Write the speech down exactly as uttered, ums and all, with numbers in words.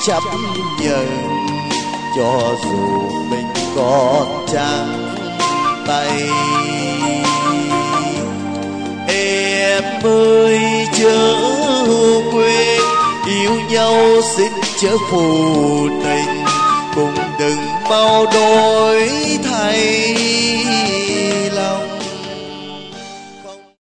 chấp nhận, cho dù mình còn trắng tay. Em ơi chớ quên, yêu nhau xin chớ phù tình, cùng đừng mau đổi thay.